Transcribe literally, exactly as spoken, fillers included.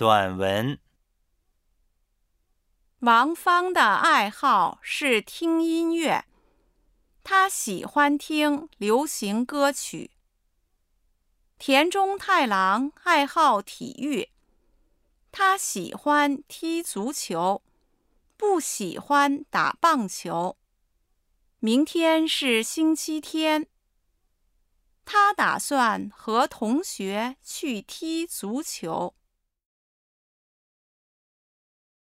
短文。 王芳的爱好是听音乐，他喜欢听流行歌曲。田中太郎爱好体育，他喜欢踢足球，不喜欢打棒球。明天是星期天，他打算和同学去踢足球。